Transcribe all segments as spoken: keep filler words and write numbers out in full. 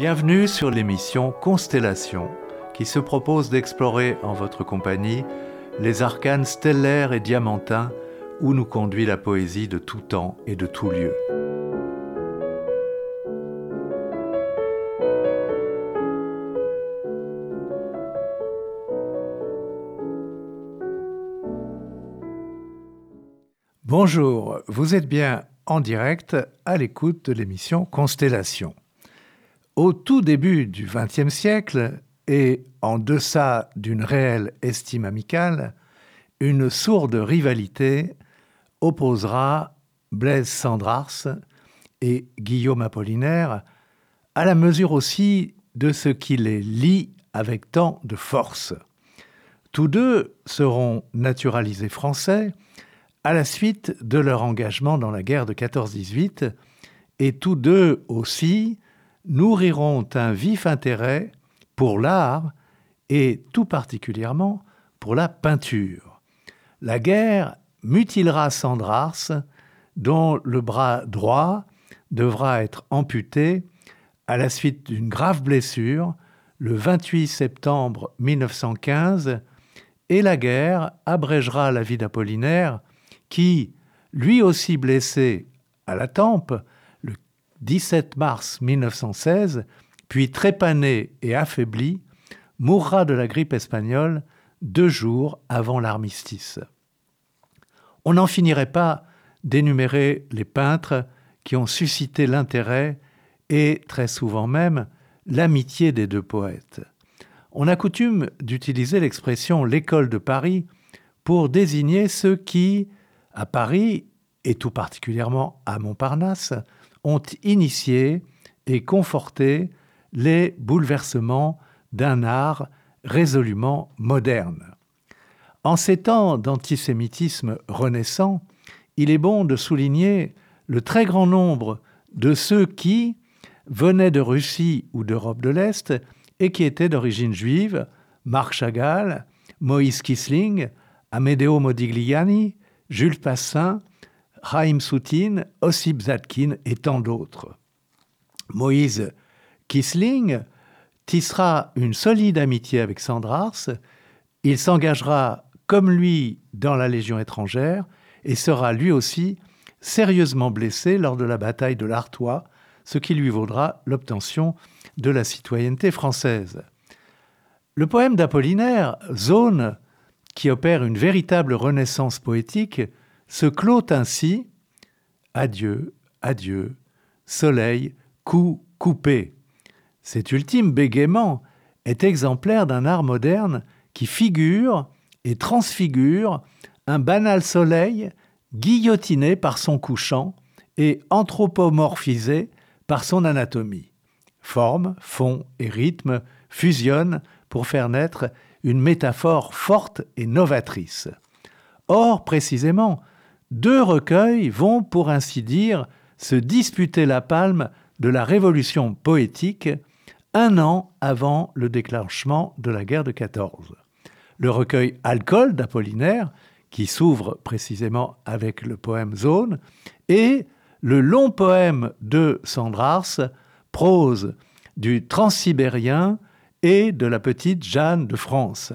Bienvenue sur l'émission Constellation, qui se propose d'explorer en votre compagnie les arcanes stellaires et diamantins où nous conduit la poésie de tout temps et de tout lieu. Bonjour, vous êtes bien en direct à l'écoute de l'émission Constellation. Au tout début du vingtième siècle, et en deçà d'une réelle estime amicale, une sourde rivalité opposera Blaise Cendrars et Guillaume Apollinaire, à la mesure aussi de ce qui les lie avec tant de force. Tous deux seront naturalisés français à la suite de leur engagement dans la guerre de quatorze dix-huit, et tous deux aussi nourriront un vif intérêt pour l'art et tout particulièrement pour la peinture. La guerre mutilera Cendrars, dont le bras droit devra être amputé à la suite d'une grave blessure le vingt-huit septembre mille neuf cent quinze, et la guerre abrégera la vie d'Apollinaire, qui, lui aussi blessé à la tempe, le dix-sept mars mille neuf cent seize, puis trépané et affaibli, mourra de la grippe espagnole deux jours avant l'armistice. On n'en finirait pas d'énumérer les peintres qui ont suscité l'intérêt et, très souvent même, l'amitié des deux poètes. On a coutume d'utiliser l'expression « l'école de Paris » pour désigner ceux qui, à Paris, et tout particulièrement à Montparnasse, ont initié et conforté les bouleversements d'un art résolument moderne. En ces temps d'antisémitisme renaissant, il est bon de souligner le très grand nombre de ceux qui venaient de Russie ou d'Europe de l'Est et qui étaient d'origine juive: Marc Chagall, Moïse Kissling, Amedeo Modigliani, Jules Passin, Chaim Soutine, Ossip Zadkine et tant d'autres. Moïse Kissling tissera une solide amitié avec Cendrars. Il s'engagera comme lui dans la Légion étrangère et sera lui aussi sérieusement blessé lors de la bataille de l'Artois, ce qui lui vaudra l'obtention de la citoyenneté française. Le poème d'Apollinaire, Zone, qui opère une véritable renaissance poétique, se clôt ainsi: « Adieu, adieu, soleil, coup coupé ». Cet ultime bégaiement est exemplaire d'un art moderne qui figure et transfigure un banal soleil guillotiné par son couchant et anthropomorphisé par son anatomie. Forme, fond et rythme fusionnent pour faire naître une métaphore forte et novatrice. Or, précisément, deux recueils vont, pour ainsi dire, se disputer la palme de la révolution poétique un an avant le déclenchement de la guerre de quatorze. Le recueil Alcool d'Apollinaire, qui s'ouvre précisément avec le poème Zone, et le long poème de Cendrars, Prose du Transsibérien et de la petite Jeanne de France.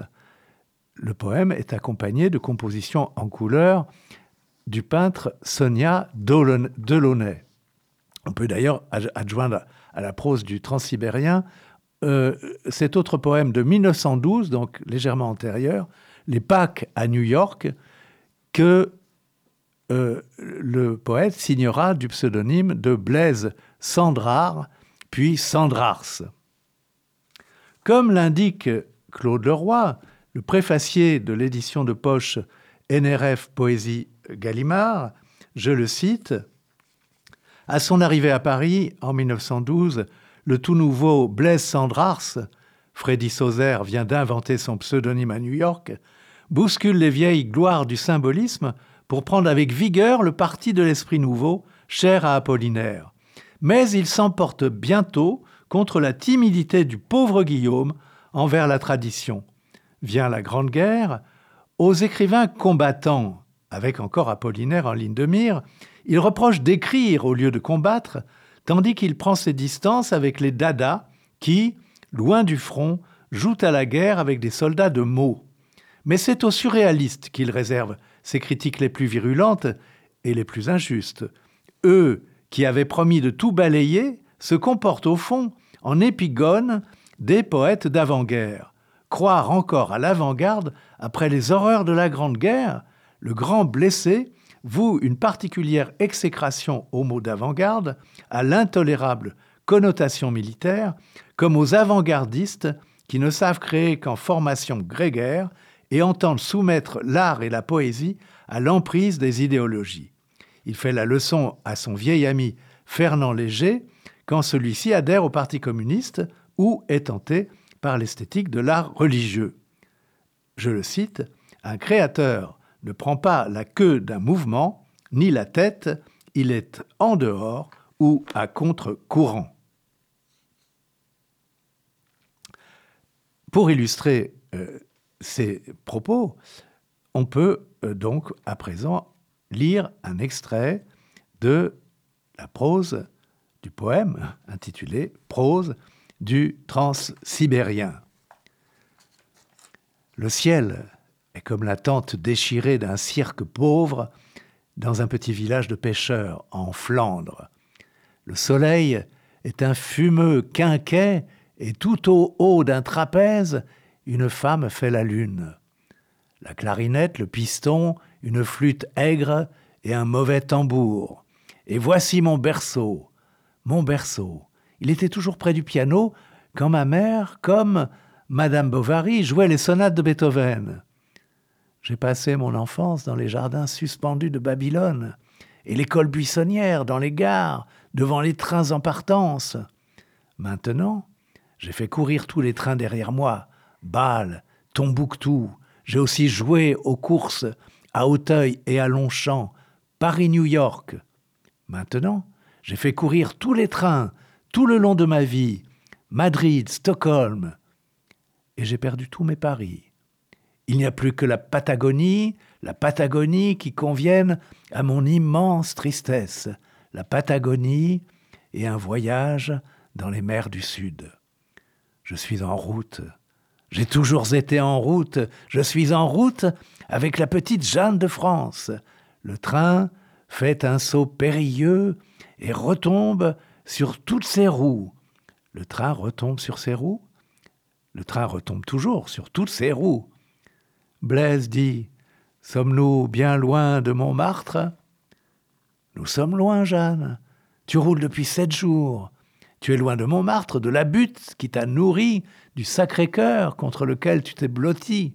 Le poème est accompagné de compositions en couleurs du peintre Sonia Delaunay. On peut d'ailleurs adjoindre à la prose du Transsibérien euh, cet autre poème de mille neuf cent douze, donc légèrement antérieur, Les Pâques à New York, que euh, le poète signera du pseudonyme de Blaise Cendrars, puis Cendrars. Comme l'indique Claude Leroy, le préfacier de l'édition de poche N R F Poésie Gallimard, je le cite: « À son arrivée à Paris en mille neuf cent douze, le tout nouveau Blaise Cendrars, Freddy Sauzère vient d'inventer son pseudonyme à New York, bouscule les vieilles gloires du symbolisme pour prendre avec vigueur le parti de l'esprit nouveau, cher à Apollinaire. Mais il s'emporte bientôt contre la timidité du pauvre Guillaume envers la tradition. Vient la Grande Guerre. Aux écrivains combattants, avec encore Apollinaire en ligne de mire, il reproche d'écrire au lieu de combattre, tandis qu'il prend ses distances avec les dadas qui, loin du front, jouent à la guerre avec des soldats de mots. Mais c'est aux surréalistes qu'ils réservent ces critiques les plus virulentes et les plus injustes. Eux, qui avaient promis de tout balayer, se comportent au fond en épigones des poètes d'avant-guerre. Croire encore à l'avant-garde après les horreurs de la Grande Guerre, le grand blessé voue une particulière exécration au mot d'avant-garde, à l'intolérable connotation militaire, comme aux avant-gardistes qui ne savent créer qu'en formation grégaire et entendent soumettre l'art et la poésie à l'emprise des idéologies. Il fait la leçon à son vieil ami Fernand Léger quand celui-ci adhère au Parti communiste ou est tenté par l'esthétique de l'art religieux. Je le cite, « Un créateur ne prend pas la queue d'un mouvement, ni la tête, il est en dehors ou à contre-courant. » Pour illustrer euh, ces propos, on peut euh, donc à présent lire un extrait de la prose du poème intitulé « Prose du Transsibérien ». Le ciel est comme la tente déchirée d'un cirque pauvre dans un petit village de pêcheurs en Flandre. Le soleil est un fumeux quinquet et tout au haut d'un trapèze, une femme fait la lune. La clarinette, le piston, une flûte aigre et un mauvais tambour. Et voici mon berceau, mon berceau. Il était toujours près du piano quand ma mère, comme Madame Bovary, jouait les sonates de Beethoven. J'ai passé mon enfance dans les jardins suspendus de Babylone et l'école buissonnière dans les gares, devant les trains en partance. Maintenant, j'ai fait courir tous les trains derrière moi, Bâle, Tombouctou. J'ai aussi joué aux courses à Auteuil et à Longchamp, Paris-New York. Maintenant, j'ai fait courir tous les trains, tout le long de ma vie, Madrid, Stockholm. Et j'ai perdu tous mes paris. Il n'y a plus que la Patagonie, la Patagonie qui convienne à mon immense tristesse, la Patagonie et un voyage dans les mers du Sud. Je suis en route. J'ai toujours été en route. Je suis en route avec la petite Jeanne de France. Le train fait un saut périlleux et retombe sur toutes ses roues. Le train retombe sur ses roues. Le train retombe toujours sur toutes ses roues. Blaise dit « Sommes-nous bien loin de Montmartre ?» Nous sommes loin, Jeanne. Tu roules depuis sept jours. Tu es loin de Montmartre, de la butte qui t'a nourri, du Sacré-Cœur contre lequel tu t'es blotti.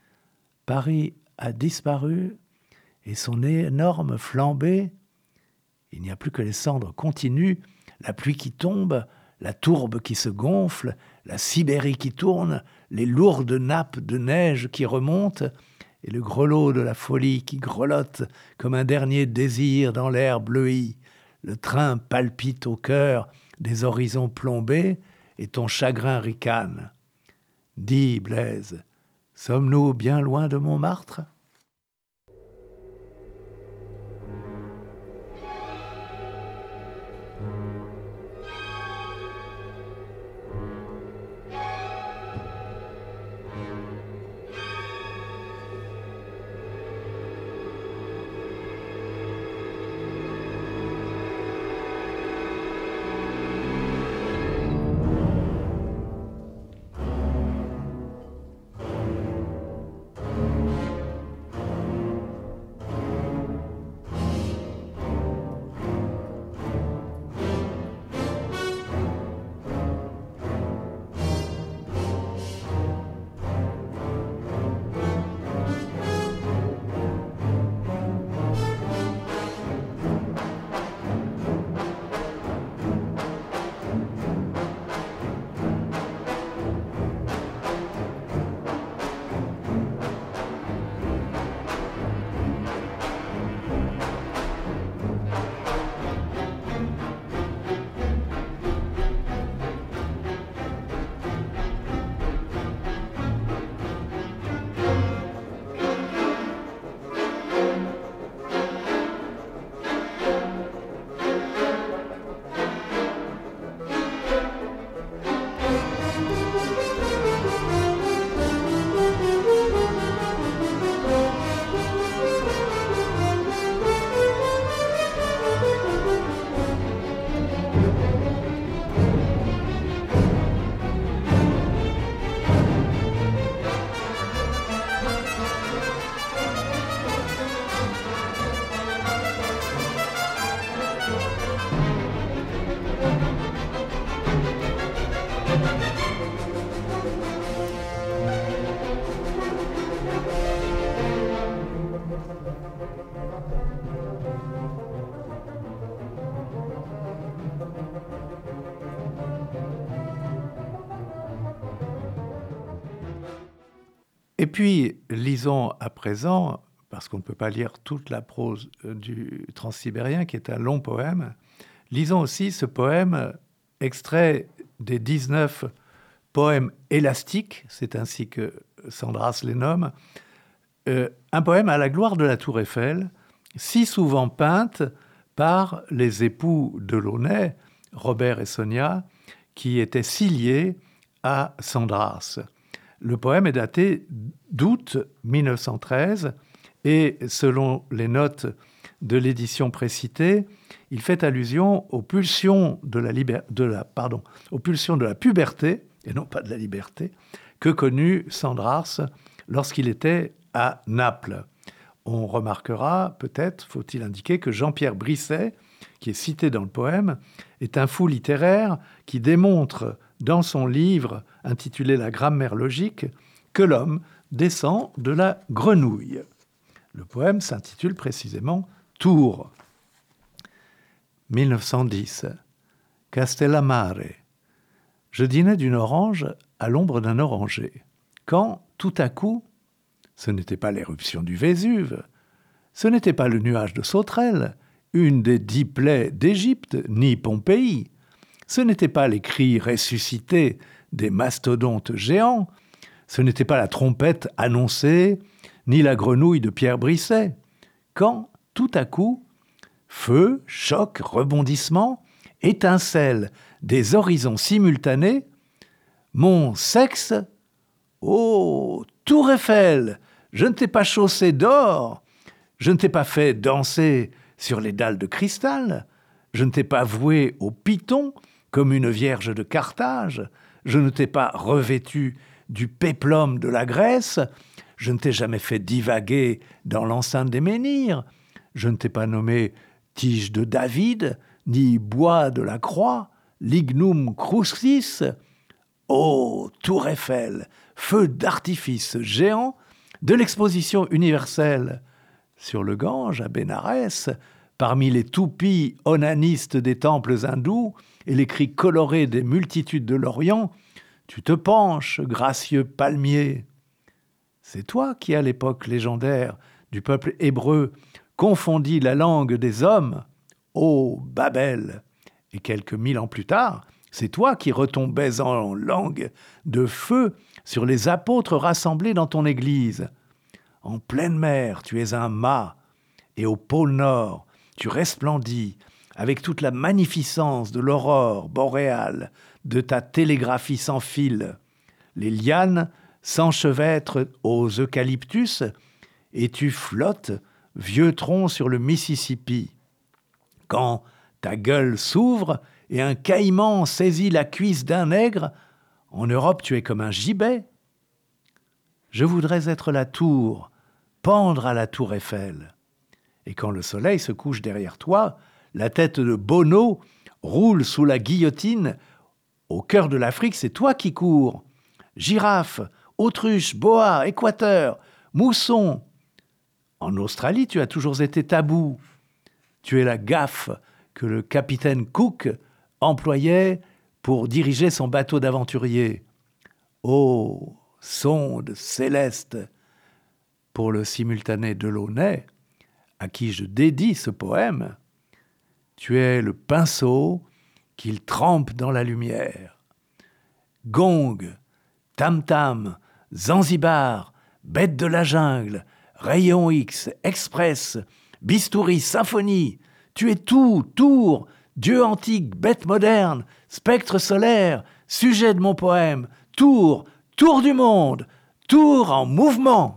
Paris a disparu et son énorme flambée. Il n'y a plus que les cendres continues, la pluie qui tombe, la tourbe qui se gonfle, la Sibérie qui tourne, les lourdes nappes de neige qui remontent et le grelot de la folie qui grelotte comme un dernier désir dans l'air bleui. Le train palpite au cœur des horizons plombés et ton chagrin ricane. Dis, Blaise, sommes-nous bien loin de Montmartre ? Et puis, lisons à présent, parce qu'on ne peut pas lire toute la prose du Transsibérien, qui est un long poème, lisons aussi ce poème extrait des dix-neuf poèmes élastiques, c'est ainsi que Sandras les nomme, euh, un poème à la gloire de la Tour Eiffel, si souvent peinte par les époux de Launay, Robert et Sonia, qui étaient si liés à Sandras. Le poème est daté d'août mille neuf cent treize et selon les notes de l'édition précitée, il fait allusion aux pulsions de la, liber... de la... Pardon, aux pulsions de la puberté, et non pas de la liberté, que connut Sandras lorsqu'il était à Naples. On remarquera, peut-être, faut-il indiquer, que Jean-Pierre Brisset, qui est cité dans le poème, est un fou littéraire qui démontre dans son livre intitulé « La grammaire logique » que l'homme descend de la grenouille. Le poème s'intitule précisément « Tours ». mille neuf cent dix. Castellammare. Je dînais d'une orange à l'ombre d'un oranger, quand, tout à coup, ce n'était pas l'éruption du Vésuve, ce n'était pas le nuage de sauterelles, une des dix plaies d'Égypte, ni Pompéi, ce n'était pas les cris ressuscités des mastodontes géants, ce n'était pas la trompette annoncée, ni la grenouille de Pierre Brisset, quand, tout à coup, feu, choc, rebondissement, étincelle des horizons simultanés, mon sexe, ô Tour Eiffel, je ne t'ai pas chaussé d'or, je ne t'ai pas fait danser sur les dalles de cristal, je ne t'ai pas voué au python comme une vierge de Carthage, je ne t'ai pas revêtu du péplum de la Grèce, je ne t'ai jamais fait divaguer dans l'enceinte des menhirs, je ne t'ai pas nommé tige de David, ni bois de la croix, lignum crucis. Ô Tour Eiffel, feu d'artifice géant de l'exposition universelle sur le Gange à Bénarès, parmi les toupies onanistes des temples hindous et les cris colorés des multitudes de l'Orient, tu te penches, gracieux palmier. C'est toi qui, à l'époque légendaire du peuple hébreu, confondis la langue des hommes, ô Babel. Et quelques mille ans plus tard, c'est toi qui retombais en langue de feu sur les apôtres rassemblés dans ton église. En pleine mer, tu es un mât, et au pôle Nord, tu resplendis avec toute la magnificence de l'aurore boréale, de ta télégraphie sans fil. Les lianes s'enchevêtrent aux eucalyptus, et tu flottes, vieux tronc sur le Mississippi. Quand ta gueule s'ouvre et un caïman saisit la cuisse d'un nègre, en Europe tu es comme un gibet. Je voudrais être la tour, pendre à la tour Eiffel. Et quand le soleil se couche derrière toi, la tête de Bono roule sous la guillotine. Au cœur de l'Afrique, c'est toi qui cours. Girafe, autruche, boa, équateur, mousson. En Australie, tu as toujours été tabou. Tu es la gaffe que le capitaine Cook employait pour diriger son bateau d'aventurier. Ô sonde céleste, pour le simultané de Launay, à qui je dédie ce poème, tu es le pinceau qu'il trempe dans la lumière. Gong, tam-tam, Zanzibar, bête de la jungle, rayon X, express, bistouri, symphonie, tu es tout, tour, dieu antique, bête moderne, spectre solaire, sujet de mon poème, tour, tour du monde, tour en mouvement.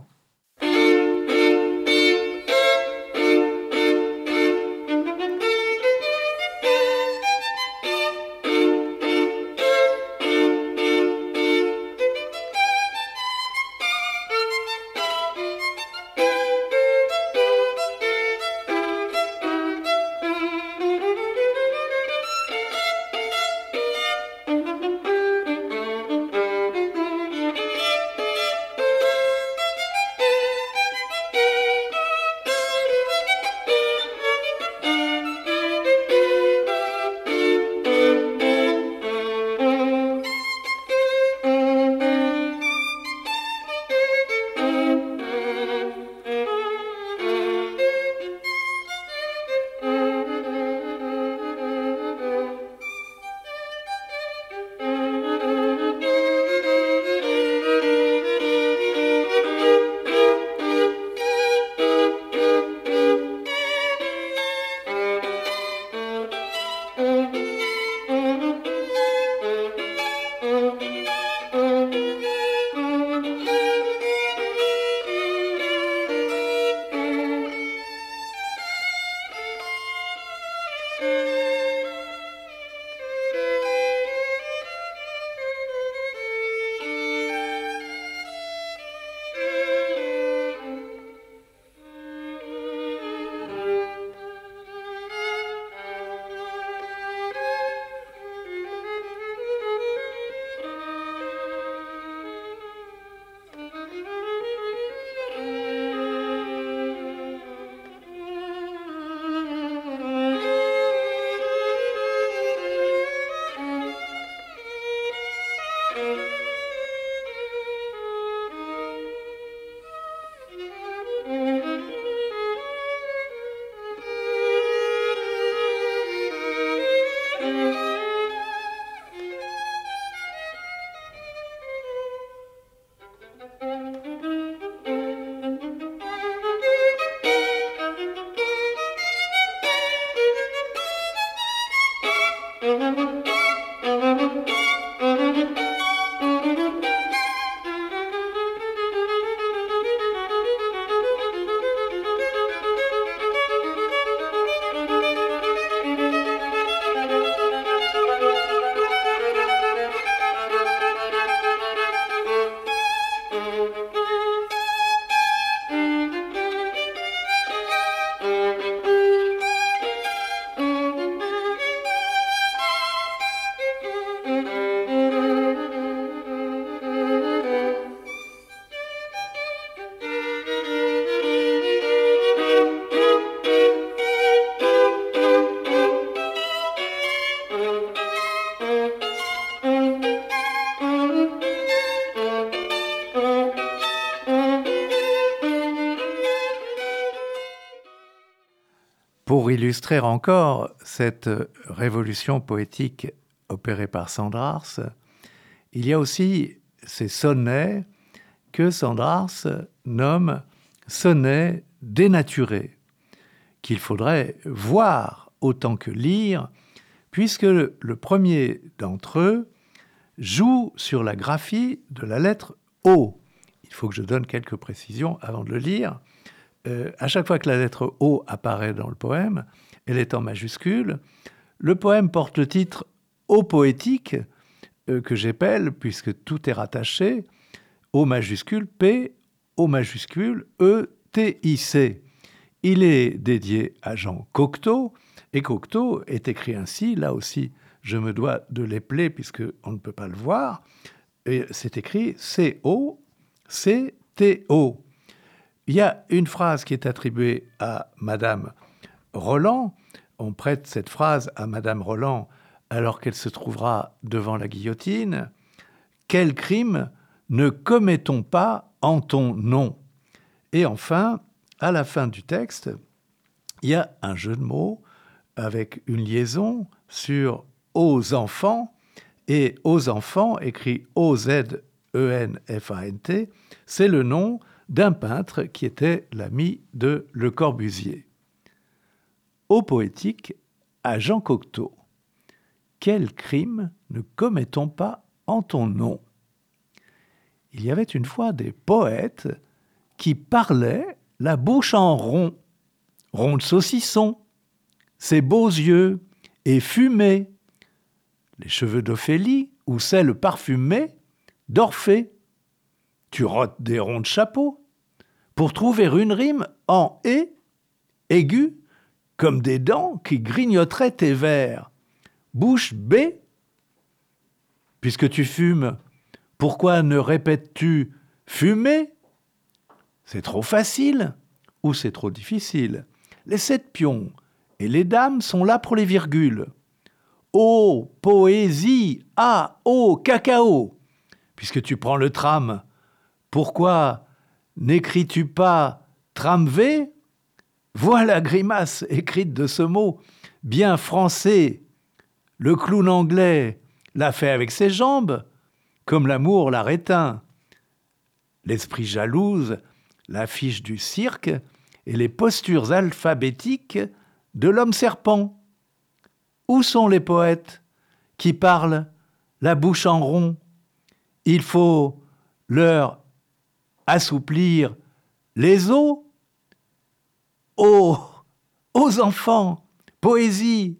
Pour illustrer encore cette révolution poétique opérée par Sandrars, il y a aussi ces sonnets que Sandrars nomme sonnets dénaturés, qu'il faudrait voir autant que lire, puisque le premier d'entre eux joue sur la graphie de la lettre O. Il faut que je donne quelques précisions avant de le lire. Euh, à chaque fois que la lettre O apparaît dans le poème, elle est en majuscule. Le poème porte le titre « O poétique euh, » que j'épelle, puisque tout est rattaché, O majuscule P, O majuscule E, T, I, C. Il est dédié à Jean Cocteau, et Cocteau est écrit ainsi, là aussi je me dois de l'épeler puisqu'on ne peut pas le voir, et c'est écrit C O C T O. Il y a une phrase qui est attribuée à Madame Roland. On prête cette phrase à Madame Roland alors qu'elle se trouvera devant la guillotine. « Quel crime ne commettons pas en ton nom ?» Et enfin, à la fin du texte, il y a un jeu de mots avec une liaison sur « aux enfants » et « aux enfants » écrit O Z E N F A N T, c'est le nom d'un peintre qui était l'ami de Le Corbusier. Au poétique, à Jean Cocteau. Quel crime ne commettons pas en ton nom ? Il y avait une fois des poètes qui parlaient la bouche en rond, rond de saucisson, ses beaux yeux et fumés, les cheveux d'Ophélie ou celles parfumées d'Orphée. Tu rotes des ronds de chapeau pour trouver une rime en « et » aiguë, comme des dents qui grignoteraient tes vers. Bouche bée, puisque tu fumes, pourquoi ne répètes-tu « fumer » ? C'est trop facile ou c'est trop difficile. Les sept pions et les dames sont là pour les virgules. Oh, poésie, ah, oh, cacao. Puisque tu prends le tram, pourquoi n'écris-tu pas tramvé ? Voilà la grimace écrite de ce mot, bien français. Le clown anglais l'a fait avec ses jambes, comme l'amour l'a réteint. L'esprit jalouse l'affiche du cirque et les postures alphabétiques de l'homme serpent. Où sont les poètes qui parlent la bouche en rond ? Il faut leur assouplir les os. Oh, aux enfants, poésie.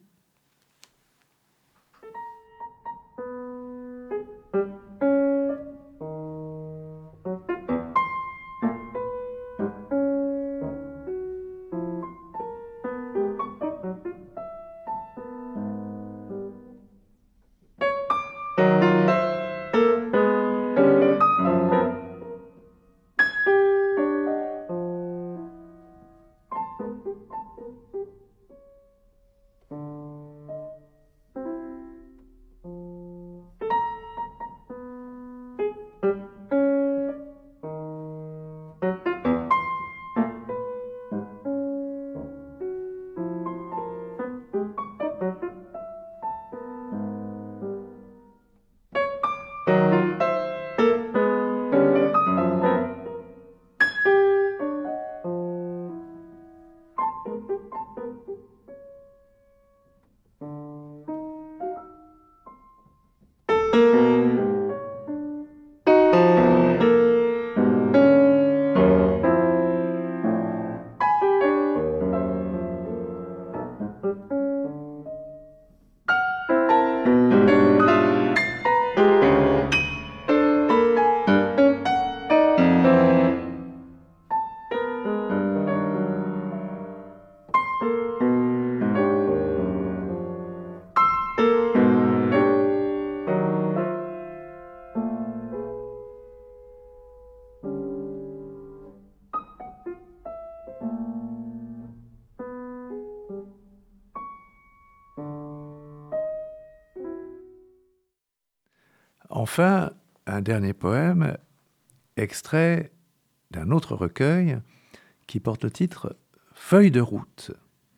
enfin, un dernier poème, extrait d'un autre recueil qui porte le titre « Feuille de route ».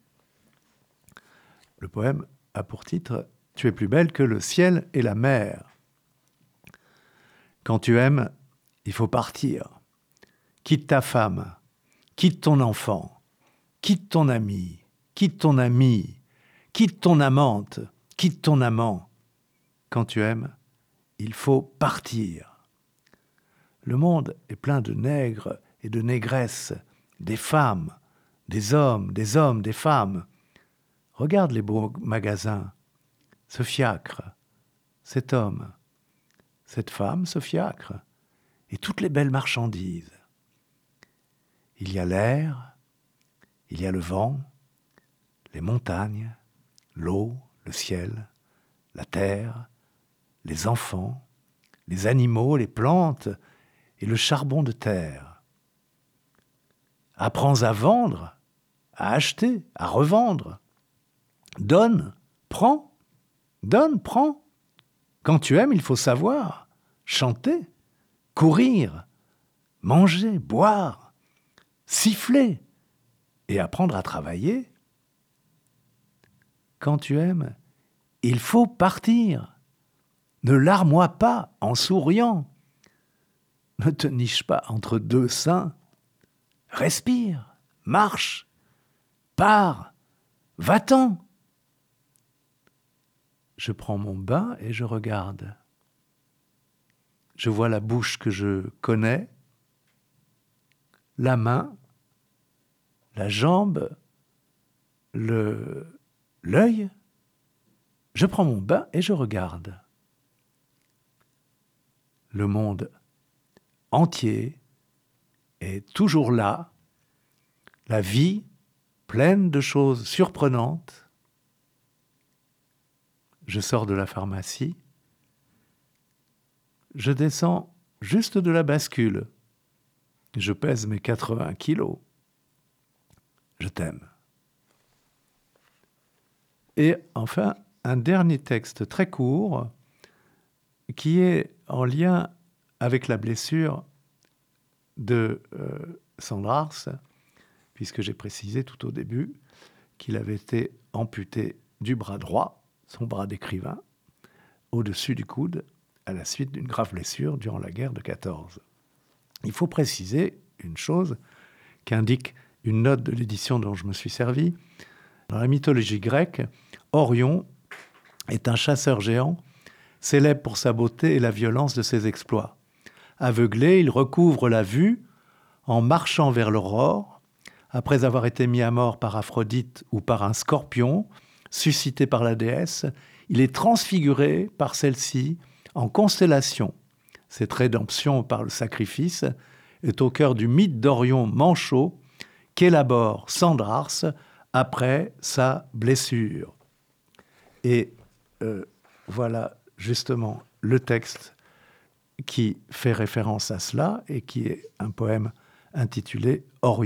Le poème a pour titre « Tu es plus belle que le ciel et la mer ». Quand tu aimes, il faut partir. Quitte ta femme, quitte ton enfant, quitte ton ami, quitte ton ami, quitte ton amante, quitte ton amant. Quand tu aimes, il faut partir. Le monde est plein de nègres et de négresses, des femmes, des hommes, des hommes, des femmes. Regarde les beaux magasins, ce fiacre, cet homme, cette femme, ce fiacre, et toutes les belles marchandises. Il y a l'air, il y a le vent, les montagnes, l'eau, le ciel, la terre, les enfants, les animaux, les plantes et le charbon de terre. Apprends à vendre, à acheter, à revendre. Donne, prends, donne, prends. Quand tu aimes, il faut savoir chanter, courir, manger, boire, siffler et apprendre à travailler. Quand tu aimes, il faut partir. Ne larmoie pas en souriant. Ne te niche pas entre deux seins. Respire, marche, pars, va-t'en. Je prends mon bain et je regarde. Je vois la bouche que je connais, la main, la jambe, le, l'œil. Je prends mon bain et je regarde. Le monde entier est toujours là, la vie pleine de choses surprenantes. Je sors de la pharmacie, je descends juste de la bascule. Je pèse mes quatre-vingts kilos. Je t'aime. Et enfin, un dernier texte très court qui est en lien avec la blessure de euh, Sandrars, puisque j'ai précisé tout au début qu'il avait été amputé du bras droit, son bras d'écrivain, au-dessus du coude, à la suite d'une grave blessure durant la guerre de quatorze. Il faut préciser une chose qu'indique une note de l'édition dont je me suis servi. Dans la mythologie grecque, Orion est un chasseur géant, célèbre pour sa beauté et la violence de ses exploits. Aveuglé, il recouvre la vue en marchant vers l'aurore, après avoir été mis à mort par Aphrodite ou par un scorpion, suscité par la déesse, il est transfiguré par celle-ci en constellation. Cette rédemption par le sacrifice est au cœur du mythe d'Orion manchot qu'élabore Sandrars après sa blessure. Et euh, voilà justement le texte qui fait référence à cela et qui est un poème intitulé « Orion ».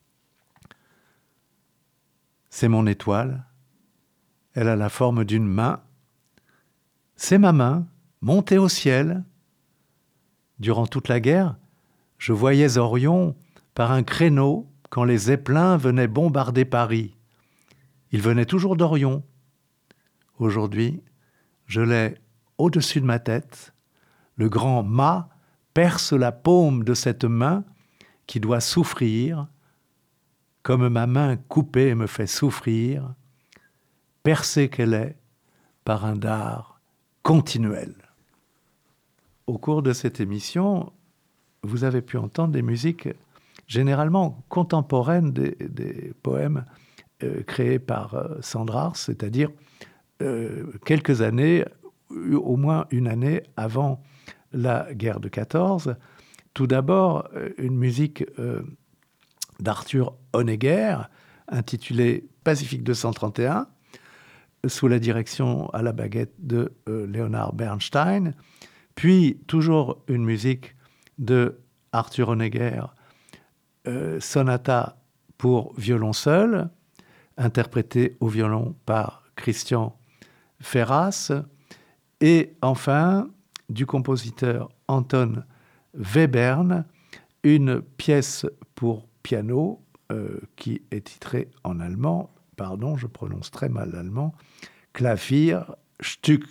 C'est mon étoile, elle a la forme d'une main, c'est ma main montée au ciel. Durant toute la guerre, je voyais Orion par un créneau quand les Zeppelins venaient bombarder Paris. Il venait toujours d'Orion. Aujourd'hui, je l'ai au-dessus de ma tête. Le grand mât perce la paume de cette main qui doit souffrir, comme ma main coupée me fait souffrir, percée qu'elle est par un dard continuel. Au cours de cette émission, vous avez pu entendre des musiques généralement contemporaines des, des poèmes euh, créés par euh, Sandrars, c'est-à-dire euh, quelques années, au moins une année avant la guerre de quatorze. Tout d'abord, une musique euh, d'Arthur Honegger, intitulée Pacifique deux cent trente et un, sous la direction à la baguette de euh, Leonard Bernstein, puis toujours une musique de Arthur Honegger, euh, Sonata pour violon seul, interprétée au violon par Christian Ferras, et enfin du compositeur Anton Webern, une pièce pour piano euh, qui est titrée en allemand, pardon, je prononce très mal l'allemand, Klavierstück.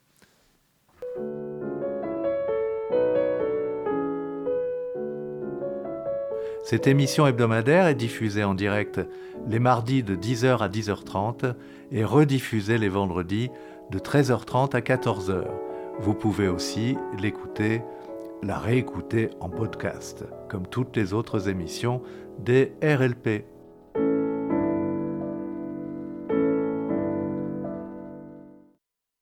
Cette émission hebdomadaire est diffusée en direct les mardis de dix heures à dix heures trente et rediffusée les vendredis de treize heures trente à quatorze heures. Vous pouvez aussi l'écouter, la réécouter en podcast, comme toutes les autres émissions des R L P.